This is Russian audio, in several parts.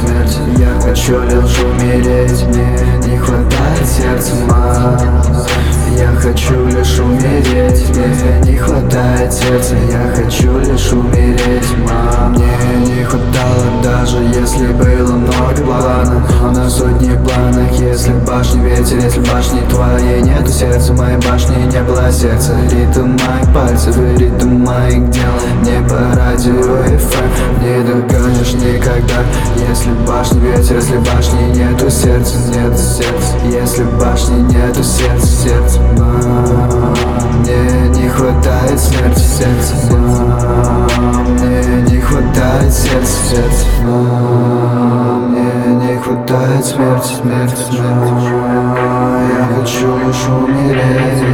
смерть. Я хочу лишь умереть, мне не хватает сердца, я хочу лишь умереть, мне не хватает сердца. Я хочу лишь умереть, мне не хватало, даже если было много планов, на сотни планах. Если башни ветер, если башни твоей нету сердца, моей башни не было сердца. Ритм моих пальцев и ритм моих дел, не по радио FM не догонишь никогда. Если башни ветер, если башни нету сердца, нету сердца. Если башни нету сердца, сердца, мне не хватает смерти, сердца, мне не хватает сердца, сердца, мне не хватает смерти, смерти, смерти. Я хочу лишь умереть,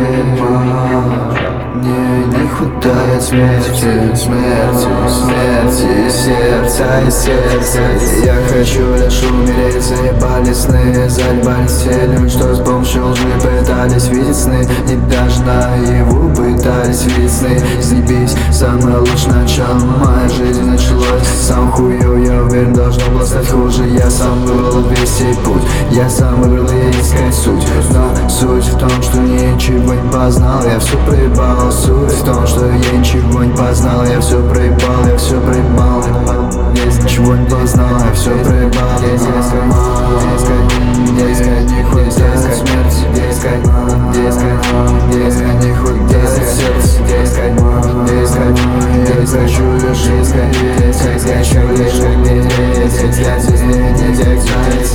мне не хватает смерти, смерти, смерти, сердца и сердца. Я хочу лишь умереть, заебали сны, заебали все люди, что с помощью лжи пытались видеть сны, и даже наяву пытались видеть сны. Заебись, самое лучшее начало моей жизни началось. Сам хуёв, я уверен, должно было стать хуже. Я сам выбрал весь сей путь, я сам выбрал искать суть. Но суть в том, что ничего не познал, я все проебал. Суть в том, что я ничего не познал, я все проебал, я все проебал. Здесь ничего не познал, я все проебал. Здесь искать не хватает смерти, здесь искать не хватает сердца, здесь хочу лишь искать, здесь хочу лишь умереть, здесь не